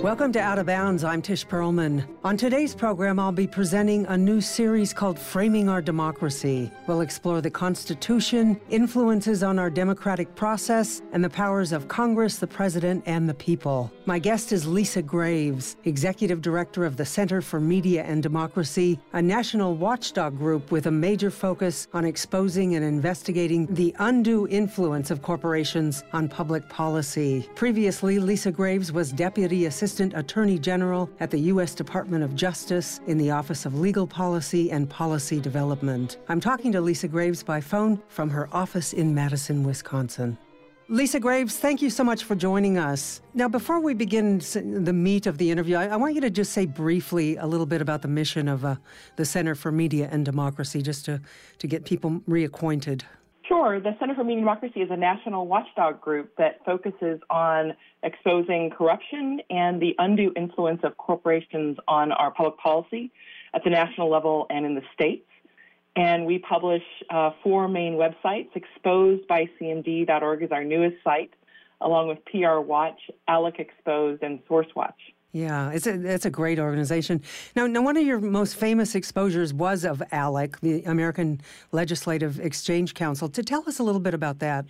Welcome to Out of Bounds. I'm Tish Perlman. On today's program, I'll be presenting a new series called Framing Our Democracy. We'll explore the Constitution, influences on our democratic process, and the powers of Congress, the President, and the people. My guest is Lisa Graves, Executive Director of the Center for Media and Democracy, a national watchdog group with a major focus on exposing and investigating the undue influence of corporations on public policy. Previously, Lisa Graves was Deputy Assistant Attorney General at the U.S. Department of Justice in the Office of Legal Policy and Policy Development. I'm talking to Lisa Graves by phone from her office in Madison, Wisconsin. Lisa Graves, thank you so much for joining us. Now, before we begin the meat of the interview, I want you to just say briefly a little bit about the mission of the Center for Media and Democracy, just to get people reacquainted. Sure. The Center for Media and Democracy is a national watchdog group that focuses on exposing corruption and the undue influence of corporations on our public policy at the national level and in the states. And we publish 4 main websites. Exposedbycmd.org is our newest site, along with PR Watch, ALEC Exposed, and SourceWatch. Yeah, it's a great organization. Now, one of your most famous exposures was of ALEC, the American Legislative Exchange Council. To tell us a little bit about that.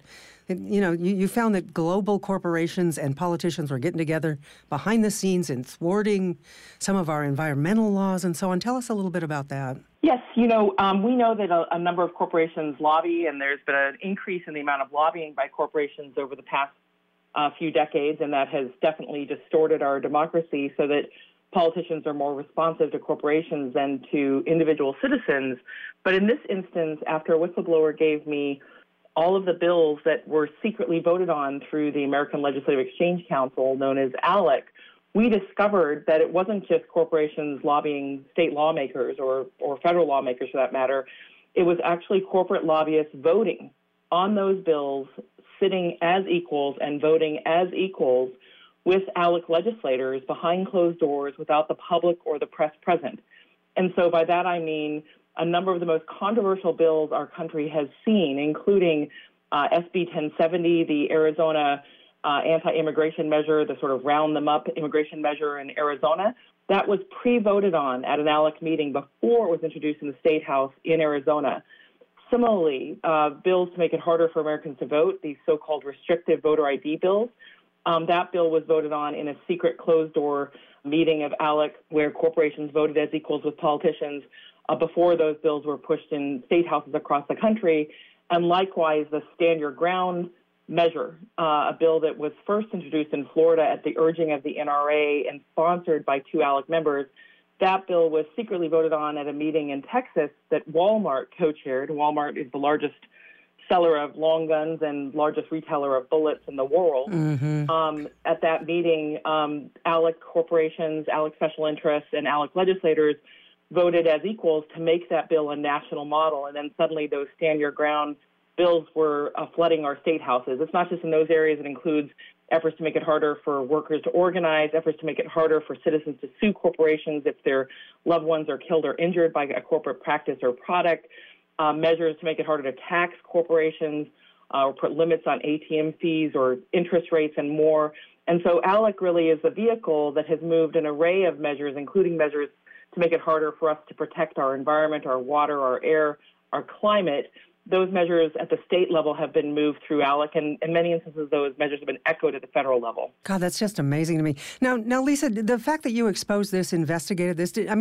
You found that global corporations and politicians were getting together behind the scenes and thwarting some of our environmental laws and so on. Tell us a little bit about that. Yes, we know that a number of corporations lobby, and there's been an increase in the amount of lobbying by corporations over the past few decades, and that has definitely distorted our democracy so that politicians are more responsive to corporations than to individual citizens. But in this instance, after a whistleblower gave me all of the bills that were secretly voted on through the American Legislative Exchange Council, known as ALEC, we discovered that it wasn't just corporations lobbying state lawmakers or federal lawmakers for that matter. It was actually corporate lobbyists voting on those bills, sitting as equals and voting as equals with ALEC legislators behind closed doors without the public or the press present. And so by that I mean a number of the most controversial bills our country has seen, including SB 1070, the Arizona anti-immigration measure, the sort of round them up immigration measure in Arizona. That was pre-voted on at an ALEC meeting before it was introduced in the State House in Arizona. Similarly, bills to make it harder for Americans to vote, these so-called restrictive voter ID bills, that bill was voted on in a secret closed-door meeting of ALEC where corporations voted as equals with politicians before those bills were pushed in state houses across the country. And likewise, the Stand Your Ground measure, a bill that was first introduced in Florida at the urging of the NRA and sponsored by 2 ALEC members. That bill was secretly voted on at a meeting in Texas that Walmart co-chaired. Walmart is the largest seller of long guns and largest retailer of bullets in the world. Mm-hmm. At that meeting, ALEC corporations, ALEC special interests, and ALEC legislators voted as equals to make that bill a national model. And then suddenly those Stand Your Ground bills were flooding our state houses. It's not just in those areas. It includes efforts to make it harder for workers to organize, efforts to make it harder for citizens to sue corporations if their loved ones are killed or injured by a corporate practice or product, measures to make it harder to tax corporations or put limits on ATM fees or interest rates and more. And so ALEC really is the vehicle that has moved an array of measures, including measures to make it harder for us to protect our environment, our water, our air, our climate. Those measures at the state level have been moved through ALEC, and in many instances, those measures have been echoed at the federal level. God, that's just amazing to me. Now, Lisa, the fact that you exposed this, investigated this, did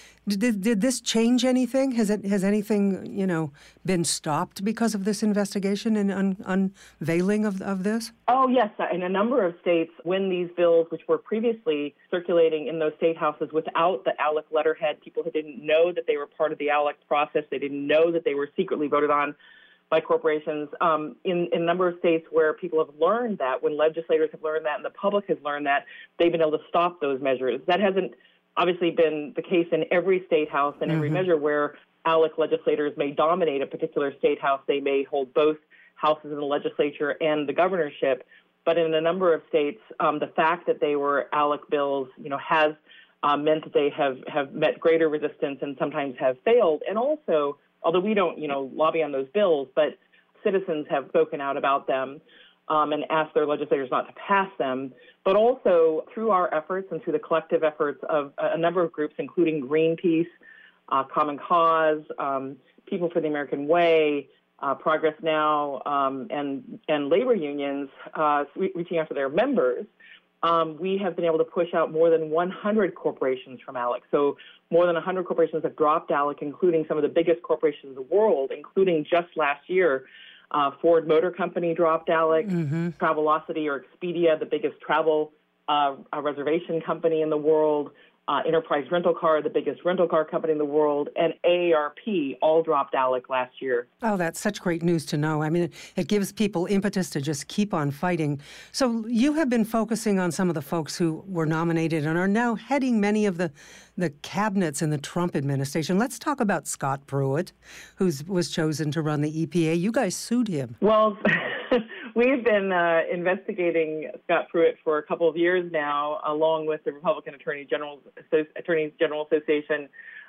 this change anything? Has anything, been stopped because of this investigation and unveiling of this? Oh, yes. In a number of states, when these bills, which were previously circulating in those state houses without the ALEC letterhead, people who didn't know that they were part of the ALEC process, they didn't know that they were secretly voted on by corporations, in a number of states where people have learned that, when legislators have learned that and the public has learned that, they've been able to stop those measures. That hasn't obviously been the case in every state house and every measure where ALEC legislators may dominate a particular state house. They may hold both houses in the legislature and the governorship. But in a number of states, the fact that they were ALEC bills, has meant that they have met greater resistance and sometimes have failed. And also, although we don't, lobby on those bills, but citizens have spoken out about them. and ask their legislators not to pass them, but also through our efforts and through the collective efforts of a number of groups, including Greenpeace, Common Cause, People for the American Way, Progress Now, and labor unions reaching out to their members. We have been able to push out more than 100 corporations from ALEC. So more than 100 corporations have dropped ALEC, including some of the biggest corporations in the world, including just last year, Ford Motor Company dropped ALEC, Travelocity or Expedia, the biggest travel reservation company in the world, Enterprise Rental Car, the biggest rental car company in the world, and AARP all dropped ALEC last year. Oh, that's such great news to know. I mean, it gives people impetus to just keep on fighting. So you have been focusing on some of the folks who were nominated and are now heading many of the cabinets in the Trump administration. Let's talk about Scott Pruitt, who was chosen to run the EPA. You guys sued him. Well, we've been investigating Scott Pruitt for a couple of years now, along with the Republican Attorneys General Association,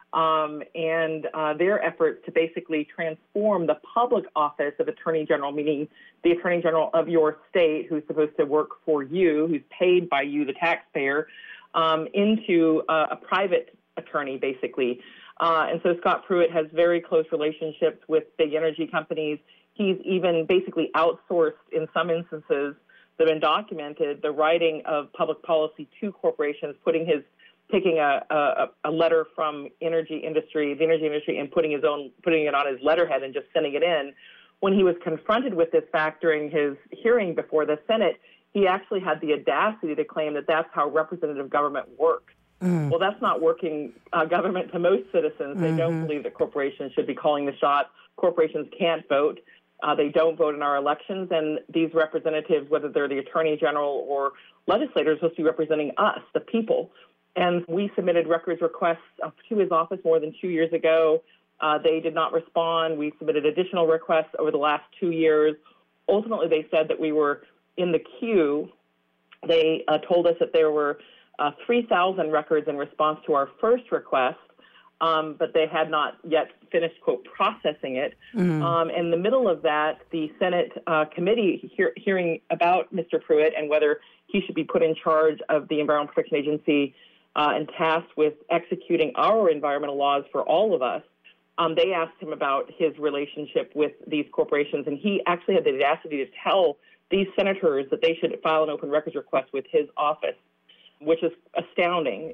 and their efforts to basically transform the public office of Attorney General, meaning the Attorney General of your state, who's supposed to work for you, who's paid by you, the taxpayer, into a private attorney, basically. And so Scott Pruitt has very close relationships with big energy companies. He's even basically outsourced, in some instances that have been documented, the writing of public policy to corporations, taking a letter from the energy industry, and putting it on his letterhead and just sending it in. When he was confronted with this fact during his hearing before the Senate, he actually had the audacity to claim that that's how representative government works. Well, that's not working government to most citizens. They don't believe that corporations should be calling the shots. Corporations can't vote. They don't vote in our elections, and these representatives, whether they're the Attorney General or legislators, are supposed to be representing us, the people. And we submitted records requests to his office more than 2 years ago. They did not respond. We submitted additional requests over the last 2 years. Ultimately, they said that we were in the queue. They told us that there were 3,000 records in response to our first request, but they had not yet finished, quote, processing it. In the middle of that, the Senate committee hearing about Mr. Pruitt and whether he should be put in charge of the Environmental Protection Agency and tasked with executing our environmental laws for all of us, they asked him about his relationship with these corporations, and he actually had the audacity to tell these senators that they should file an open records request with his office, which is astounding.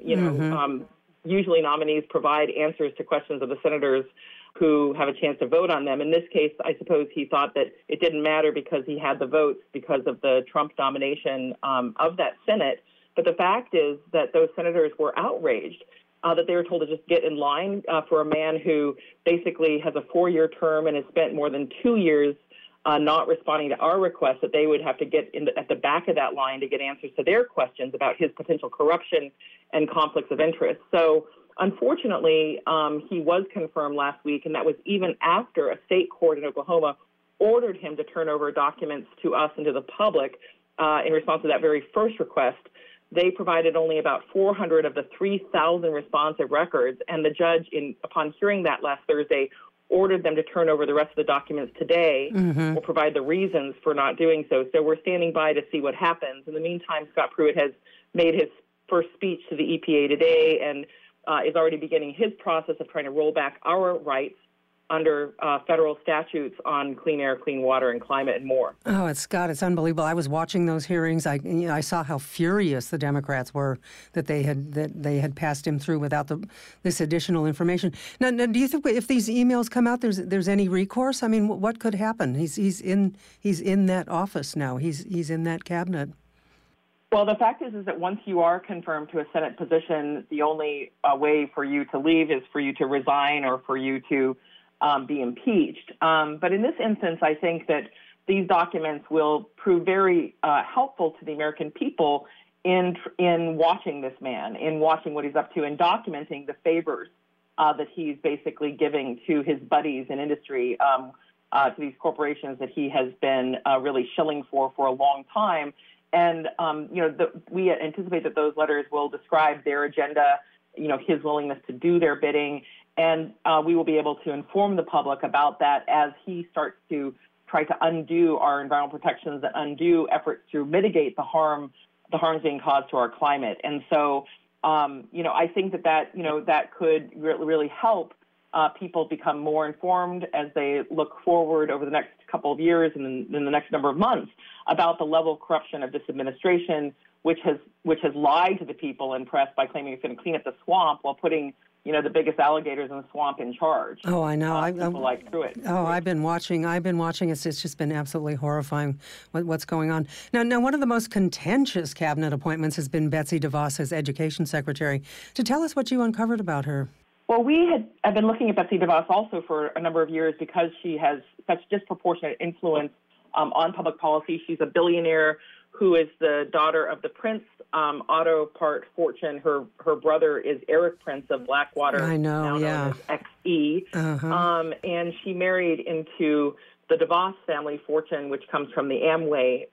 Usually nominees provide answers to questions of the senators who have a chance to vote on them. In this case, I suppose he thought that it didn't matter because he had the votes because of the Trump nomination of that Senate. But the fact is that those senators were outraged that they were told to just get in line for a man who basically has a 4-year term and has spent more than 2 years not responding to our request, that they would have to get at the back of that line to get answers to their questions about his potential corruption and conflicts of interest. So unfortunately, he was confirmed last week, and that was even after a state court in Oklahoma ordered him to turn over documents to us and to the public in response to that very first request. They provided only about 400 of the 3,000 responsive records, and the judge, upon hearing that last Thursday, ordered them to turn over the rest of the documents today or provide the reasons for not doing so. So we're standing by to see what happens. In the meantime, Scott Pruitt has made his first speech to the EPA today and is already beginning his process of trying to roll back our rights under federal statutes on clean air, clean water, and climate, and more. Oh, it's unbelievable. I was watching those hearings. I saw how furious the Democrats were that they had passed him through without this additional information. Now, do you think if these emails come out, there's any recourse? I mean, what could happen? He's in that office now. He's in that cabinet. Well, the fact is that once you are confirmed to a Senate position, the only way for you to leave is for you to resign or for you to be impeached. But in this instance, I think that these documents will prove very helpful to the American people in watching this man, in watching what he's up to, and documenting the favors that he's basically giving to his buddies in industry, to these corporations that he has been really shilling for a long time. And we anticipate that those letters will describe their agenda, his willingness to do their bidding. And we will be able to inform the public about that as he starts to try to undo our environmental protections and undo efforts to mitigate the harms being caused to our climate. And so, I think that could really help people become more informed as they look forward over the next couple of years and in the next number of months about the level of corruption of this administration, which has lied to the people and press by claiming it's going to clean up the swamp while putting the biggest alligators in the swamp in charge. Oh, I know. People like Pruitt. Oh, I've been watching. It's just been absolutely horrifying what's going on. Now, one of the most contentious cabinet appointments has been Betsy DeVos as Education Secretary. To tell us what you uncovered about her. Well, I've been looking at Betsy DeVos also for a number of years because she has such disproportionate influence on public policy. She's a billionaire who is the daughter of the Prince auto part fortune. Her brother is Eric Prince of Blackwater. I know, known as XE. Uh-huh. And she married into the DeVos family fortune, which comes from the Amway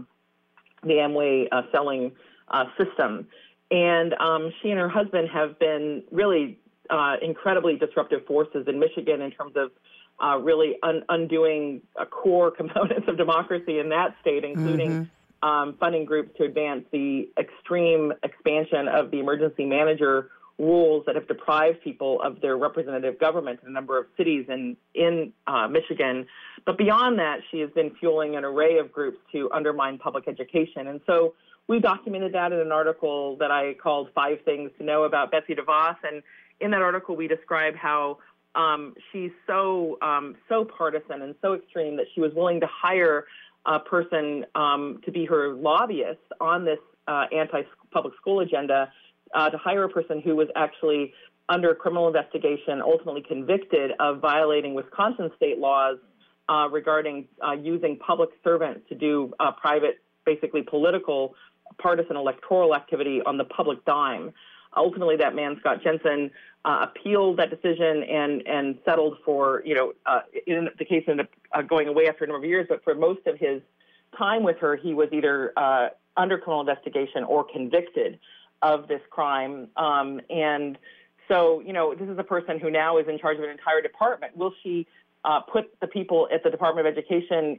selling system. And she and her husband have been really incredibly disruptive forces in Michigan in terms of really undoing core components of democracy in that state, including funding groups to advance the extreme expansion of the emergency manager rules that have deprived people of their representative government in a number of cities in Michigan. But beyond that, she has been fueling an array of groups to undermine public education. And so we documented that in an article that I called 5 Things to Know About Betsy DeVos. And in that article, we describe how she's so partisan and so extreme that she was willing to hire a person to be her lobbyist on this anti-public school agenda, to hire a person who was actually under criminal investigation, ultimately convicted of violating Wisconsin state laws regarding using public servants to do private, basically political, partisan electoral activity on the public dime. Ultimately, that man, Scott Jensen, appealed that decision and settled for, in the case ended up going away after a number of years, but for most of his time with her, he was either under criminal investigation or convicted of this crime. And so, this is a person who now is in charge of an entire department. Will she put the people at the Department of Education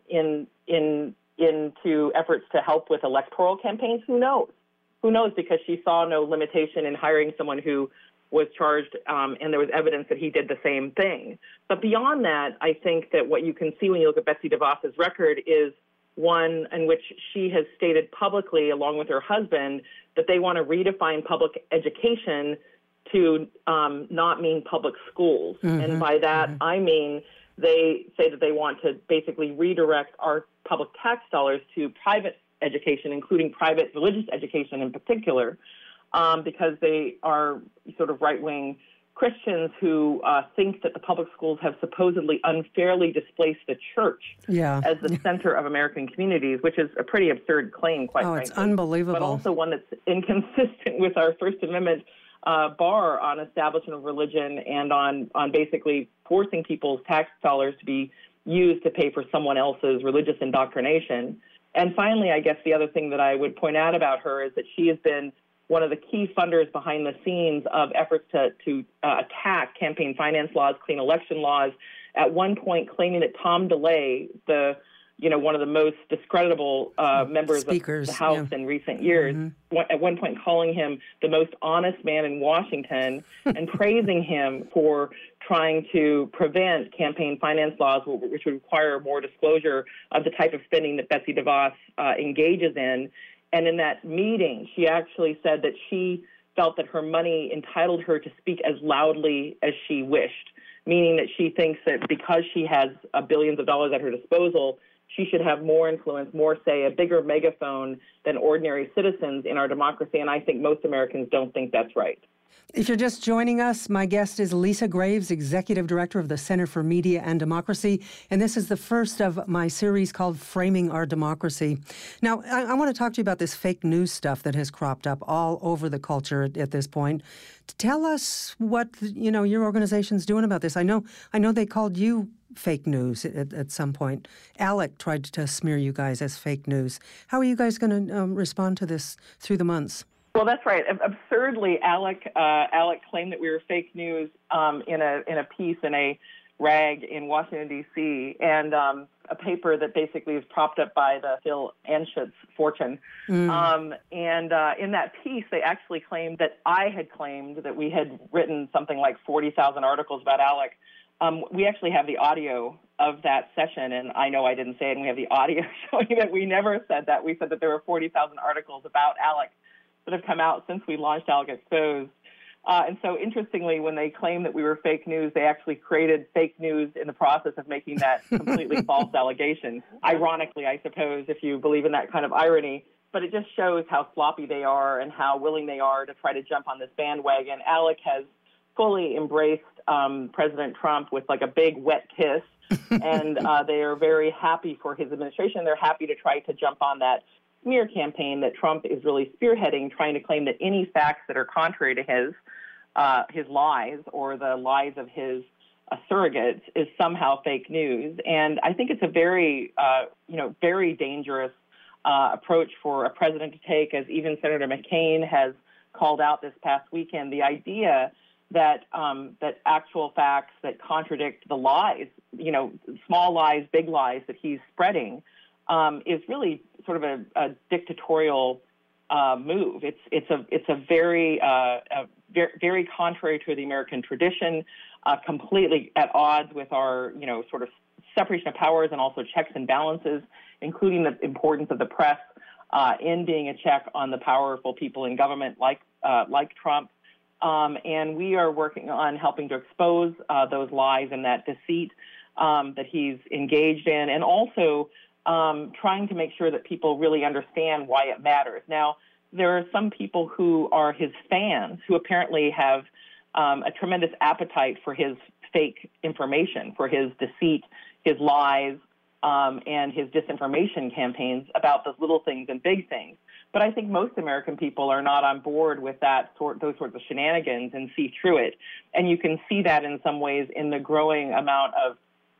into efforts to help with electoral campaigns? Who knows? Who knows? Because she saw no limitation in hiring someone who was charged, and there was evidence that he did the same thing. But beyond that, I think that what you can see when you look at Betsy DeVos's record is one in which she has stated publicly, along with her husband, that they want to redefine public education to not mean public schools. And by that, I mean they say that they want to basically redirect our public tax dollars to private education, including private religious education in particular, because they are sort of right-wing Christians who think that the public schools have supposedly unfairly displaced the church as the center of American communities, which is a pretty absurd claim, quite frankly. Oh, it's unbelievable. But also one that's inconsistent with our First Amendment bar on establishment of religion and on basically forcing people's tax dollars to be used to pay for someone else's religious indoctrination. And finally, I guess the other thing that I would point out about her is that she has been one of the key funders behind the scenes of efforts to attack campaign finance laws, clean election laws, at one point claiming that Tom DeLay, one of the most discreditable members Speakers, of the House in recent years, at one point calling him the most honest man in Washington and praising him for trying to prevent campaign finance laws, which would require more disclosure of the type of spending that Betsy DeVos engages in. And in that meeting, she actually said that she felt that her money entitled her to speak as loudly as she wished, meaning that she thinks that because she has billions of dollars at her disposal, she should have more influence, more say, a bigger megaphone than ordinary citizens in our democracy. And I think most Americans don't think that's right. If you're just joining us, my guest is Lisa Graves, Executive Director of the Center for Media and Democracy, and this is the first of my series called Framing Our Democracy. Now, I want to talk to you about this fake news stuff that has cropped up all over the culture at this point. Tell us what, your organization's doing about this. I know they called you fake news at some point. ALEC tried to smear you guys as fake news. How are you guys going to respond to this through the months? Well, that's right. Absurdly, ALEC claimed that we were fake news in a piece in a rag in Washington, D.C. And a paper that basically is propped up by the Phil Anschutz fortune. And in that piece, they actually claimed that I had claimed that we had written something like 40,000 articles about Alec. We actually have the audio of that session, and I know I didn't say it, and we have the audio showing that we never said that. We said that there were 40,000 articles about Alec that have come out since we launched Alec Exposed. And so, interestingly, when they claimed that we were fake news, they actually created fake news in the process of making that completely false allegation. Ironically, I suppose, if you believe in that kind of irony. But it just shows how sloppy they are and how willing they are to try to jump on this bandwagon. Alec has fully embraced President Trump with like a big wet kiss, and they are very happy for his administration. They're happy to try to jump on that smear campaign that Trump is really spearheading, trying to claim that any facts that are contrary to his lies or the lies of his surrogates is somehow fake news. And I think it's a very, very dangerous approach for a president to take, as even Senator McCain has called out this past weekend. The idea that that actual facts that contradict the lies, small lies, big lies that he's spreading, is really sort of a dictatorial move. It's a very very contrary to the American tradition, completely at odds with our sort of separation of powers and also checks and balances, including the importance of the press in being a check on the powerful people in government like Trump. And we are working on helping to expose those lies and that deceit that he's engaged in, and also trying to make sure that people really understand why it matters. Now, there are some people who are his fans who apparently have a tremendous appetite for his fake information, for his deceit, his lies, and his disinformation campaigns about those little things and big things. But I think most American people are not on board with those sorts of shenanigans and see through it. And you can see that in some ways in the growing amount of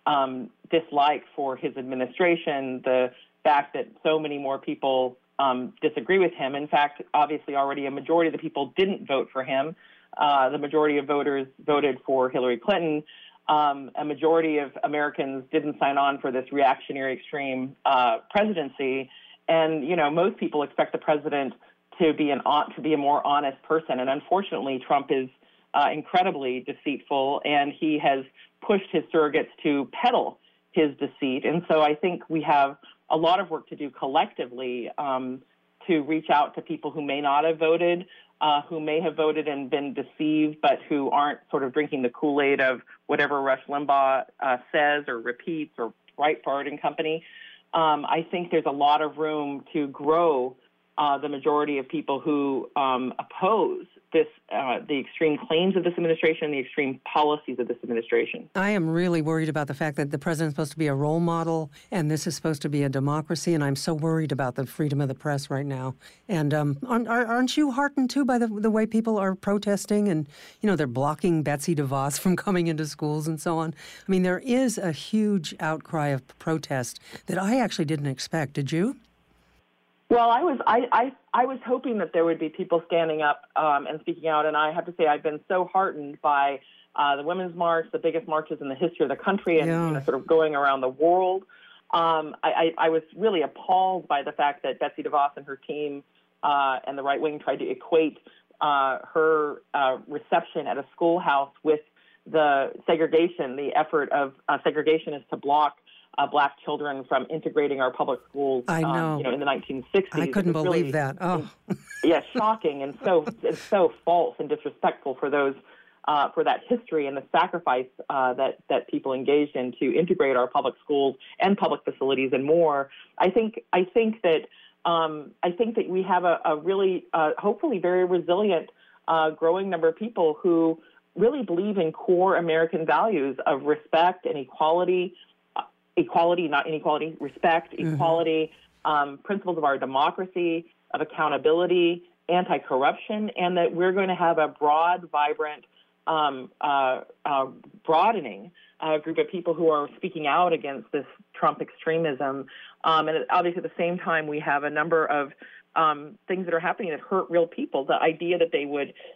dislike for his administration, the fact that so many more people disagree with him. In fact, obviously already a majority of the people didn't vote for him. The majority of voters voted for Hillary Clinton. A majority of Americans didn't sign on for this reactionary extreme presidency. And, most people expect the president to be a more honest person. And unfortunately, Trump is incredibly deceitful, and he has pushed his surrogates to peddle his deceit. And so I think we have a lot of work to do collectively to reach out to people who may not have voted, who may have voted and been deceived, but who aren't sort of drinking the Kool-Aid of whatever Rush Limbaugh says or repeats, or Breitbart and company. I think there's a lot of room to grow the majority of people who oppose the extreme claims of this administration, the extreme policies of this administration. I am really worried about the fact that the president's supposed to be a role model, and this is supposed to be a democracy, and I'm so worried about the freedom of the press right now. And aren't you heartened, too, by the way people are protesting? And, they're blocking Betsy DeVos from coming into schools and so on. I mean, there is a huge outcry of protest that I actually didn't expect. Did you? Well, I was hoping that there would be people standing up and speaking out, and I have to say I've been so heartened by the Women's March, the biggest marches in the history of the country, and sort of going around the world. I was really appalled by the fact that Betsy DeVos and her team and the right wing tried to equate her reception at a schoolhouse with the segregation. The effort of segregationists to block Black children from integrating our public schools, I know. In the 1960s. I couldn't believe that. Oh, yeah, shocking and so false and disrespectful for those for that history and the sacrifice that people engaged in to integrate our public schools and public facilities and more. I think that we have a really hopefully very resilient growing number of people who really believe in core American values of respect and equality. Equality, not inequality, respect, equality, principles of our democracy, of accountability, anti-corruption, and that we're going to have a broad, vibrant, broadening group of people who are speaking out against this Trump extremism. And obviously at the same time, we have a number of things that are happening that hurt real people. The idea that they would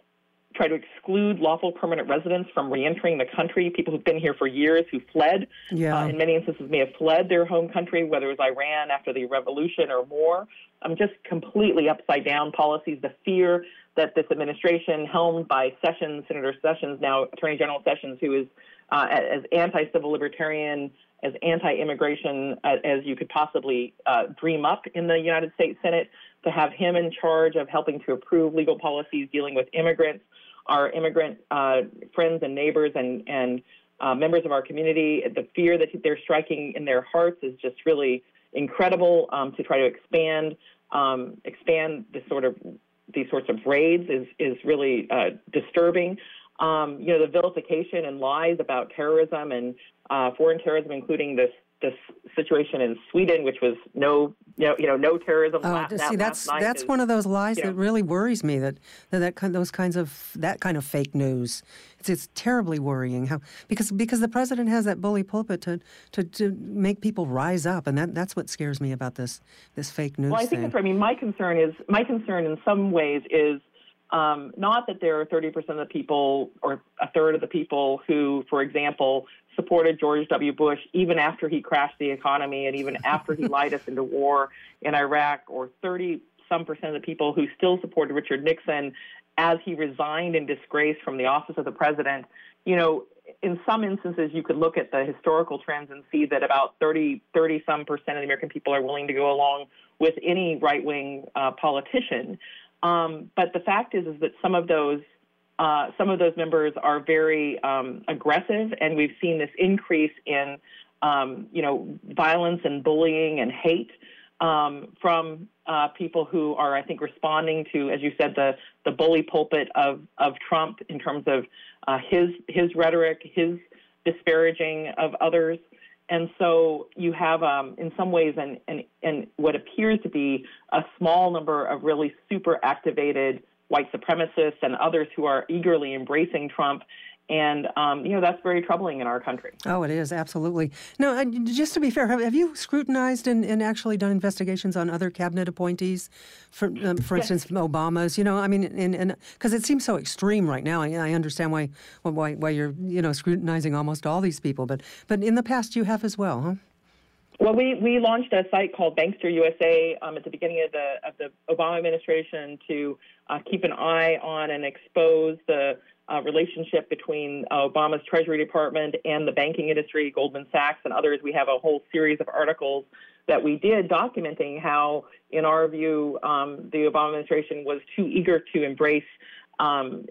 try to exclude lawful permanent residents from reentering the country, people who've been here for years, who fled, in many instances may have fled their home country, whether it was Iran after the revolution or more. Just completely upside down policies. The fear that this administration, helmed by Sessions, Senator Sessions, now Attorney General Sessions, who is as anti-civil libertarian, as anti-immigration as you could possibly dream up in the United States Senate, to have him in charge of helping to approve legal policies dealing with immigrants, our immigrant friends and neighbors and members of our community. The fear that they're striking in their hearts is just really incredible. To try to expand these sorts of raids is really disturbing. The vilification and lies about terrorism and foreign terrorism, including this situation in Sweden, which was no terrorism. That's one of those lies that really worries me. That kind of fake news. It's terribly worrying. Because the president has that bully pulpit to make people rise up, and that's what scares me about this fake news. Well, I think that's right. I mean, my concern in some ways is not that there are 30% of the people or a third of the people who, for example, supported George W. Bush even after he crashed the economy and even after he lied us into war in Iraq, or 30-some% of the people who still supported Richard Nixon as he resigned in disgrace from the office of the president. In some instances, you could look at the historical trends and see that about 30-some% of the American people are willing to go along with any right-wing politician. But the fact is that some of those members are very aggressive, and we've seen this increase in violence and bullying and hate from people who are, I think, responding to, as you said, the bully pulpit of Trump in terms of his rhetoric, his disparaging of others. And so you have, in some ways, and what appears to be a small number of really super activated white supremacists and others who are eagerly embracing Trump. And, that's very troubling in our country. Oh, it is, absolutely. Now, just to be fair, have you scrutinized and actually done investigations on other cabinet appointees? For instance, Obama's, because it seems so extreme right now. I understand why you're, scrutinizing almost all these people. But in the past, you have as well, huh? Well, we launched a site called Bankster USA at the beginning of the Obama administration to keep an eye on and expose the relationship between Obama's Treasury Department and the banking industry, Goldman Sachs and others. We have a whole series of articles that we did documenting how, in our view, the Obama administration was too eager to embrace some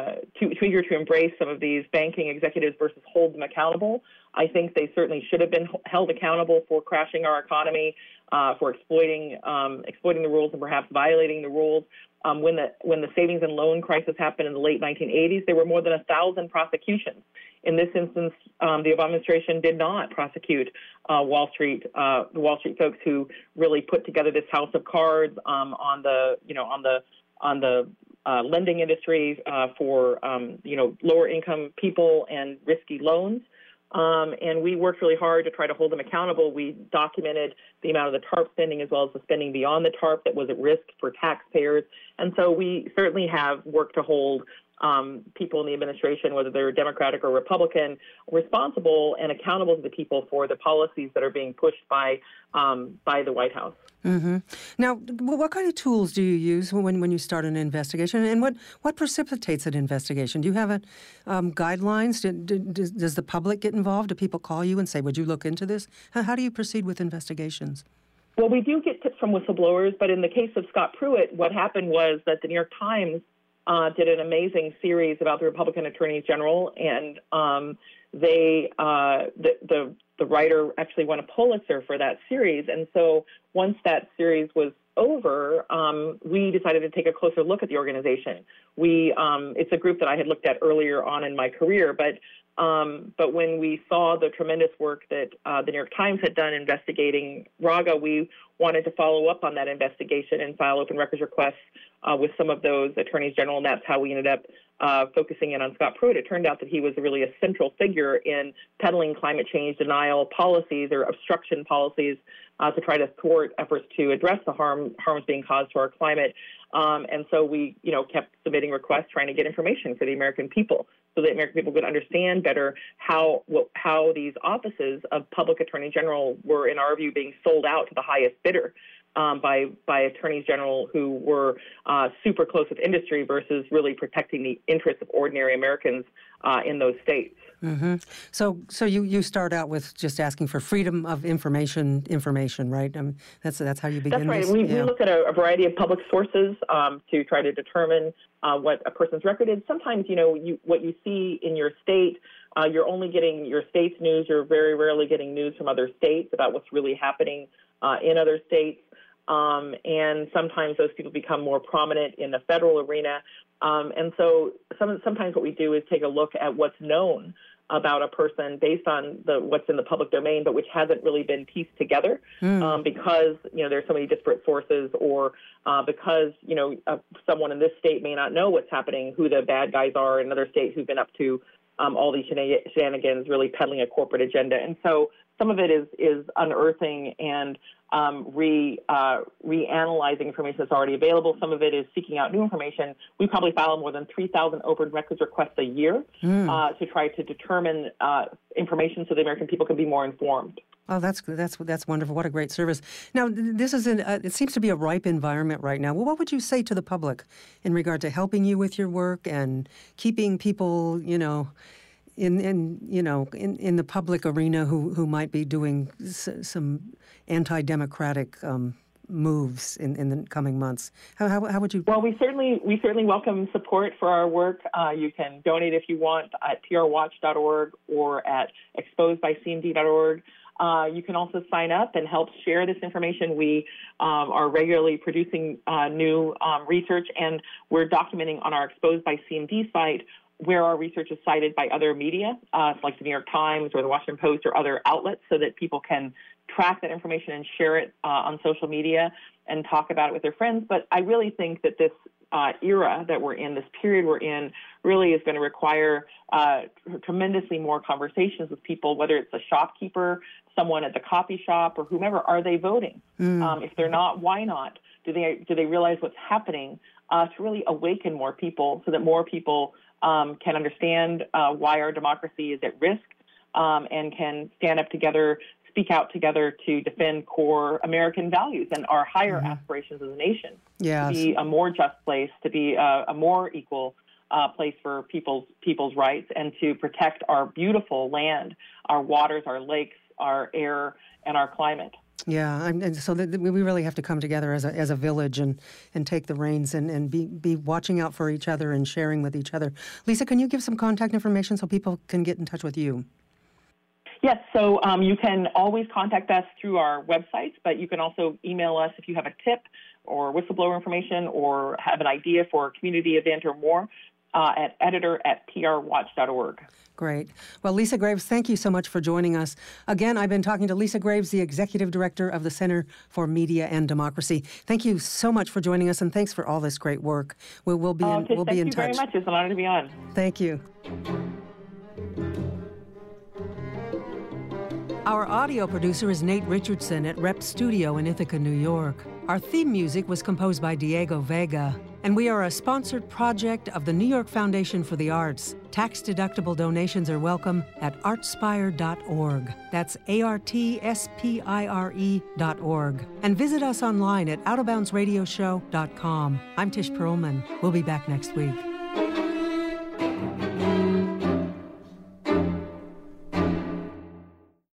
of these banking executives versus hold them accountable. I think they certainly should have been held accountable for crashing our economy, for exploiting the rules and perhaps violating the rules. When the savings and loan crisis happened in the late 1980s, there were more than 1,000 prosecutions. In this instance, the Obama administration did not prosecute the Wall Street folks who really put together this house of cards on the lending industry for lower income people and risky loans. And we worked really hard to try to hold them accountable. We documented the amount of the TARP spending as well as the spending beyond the TARP that was at risk for taxpayers. And so we certainly have worked to hold people in the administration, whether they're Democratic or Republican, responsible and accountable to the people for the policies that are being pushed by the White House. Mm-hmm. Now, what kind of tools do you use when you start an investigation, and what precipitates an investigation? Do you have guidelines? Does the public get involved? Do people call you and say, would you look into this? How do you proceed with investigations? Well, we do get tips from whistleblowers, but in the case of Scott Pruitt, what happened was that the New York Times did an amazing series about the Republican Attorney General, and the writer actually won a Pulitzer for that series. And so once that series was over, we decided to take a closer look at the organization. It's a group that I had looked at earlier on in my career, but when we saw the tremendous work that the New York Times had done investigating Raga, we wanted to follow up on that investigation and file open records requests with some of those attorneys general, and that's how we ended up focusing in on Scott Pruitt. It turned out that he was really a central figure in peddling climate change denial policies or obstruction policies to try to thwart efforts to address the harms being caused to our climate. And so we, kept submitting requests trying to get information for the American people so that American people could understand better how these offices of public attorney general were, in our view, being sold out to the highest bidder by attorneys general who were super close with industry versus really protecting the interests of ordinary Americans in those states. Mm-hmm. So you start out with just asking for freedom of information, right? I mean, that's how you begin. That's right. This? We look at a variety of public sources to try to determine what a person's record is. Sometimes, what you see in your state, you're only getting your state's news. You're very rarely getting news from other states about what's really happening in other states. And sometimes those people become more prominent in the federal arena. And so sometimes what we do is take a look at what's known about a person based on what's in the public domain, but which hasn't really been pieced together because, there's so many disparate sources, or because, someone in this state may not know what's happening, who the bad guys are in another state who've been up to all these shenanigans, really peddling a corporate agenda. And so some of it is unearthing and reanalyzing information that's already available. Some of it is seeking out new information. We probably file more than 3,000 open records requests a year to try to determine information so the American people can be more informed. Oh, that's wonderful. What a great service. Now, this is it seems to be a ripe environment right now. Well, what would you say to the public in regard to helping you with your work and keeping people, in the public arena who might be doing some anti-democratic moves in the coming months? How would you? Well, we certainly welcome support for our work. You can donate if you want at prwatch.org or at exposedbycmd.org. You can also sign up and help share this information. We are regularly producing new research, and we're documenting on our Exposed by CMD site where our research is cited by other media, like the New York Times or the Washington Post or other outlets, so that people can track that information and share it on social media and talk about it with their friends. But I really think that this era that we're in, this period we're in, really is going to require tremendously more conversations with people, whether it's a shopkeeper, someone at the coffee shop, or whomever. Are they voting? If they're not, why not? Do they realize what's happening? To really awaken more people so that more people can understand why our democracy is at risk and can stand up together, speak out together to defend core American values and our higher aspirations as a nation. Yes. To be a more just place, to be a more equal place for people's rights, and to protect our beautiful land, our waters, our lakes, our air, and our climate. Yeah, and so we really have to come together as a village and take the reins and be watching out for each other and sharing with each other. Lisa, can you give some contact information so people can get in touch with you? Yes, so you can always contact us through our websites, but you can also email us if you have a tip or whistleblower information or have an idea for a community event or more at editor@prwatch.org. Great. Well, Lisa Graves, thank you so much for joining us. Again, I've been talking to Lisa Graves, the Executive Director of the Center for Media and Democracy. Thank you so much for joining us, and thanks for all this great work. We'll be in touch. Thank you very much. It's an honor to be on. Thank you. Our audio producer is Nate Richardson at Rep Studio in Ithaca, New York. Our theme music was composed by Diego Vega, and we are a sponsored project of the New York Foundation for the Arts. Tax-deductible donations are welcome at artspire.org. That's ARTSPIRE.org. And visit us online at OutofBoundsRadioshow.com. I'm Tish Perlman. We'll be back next week.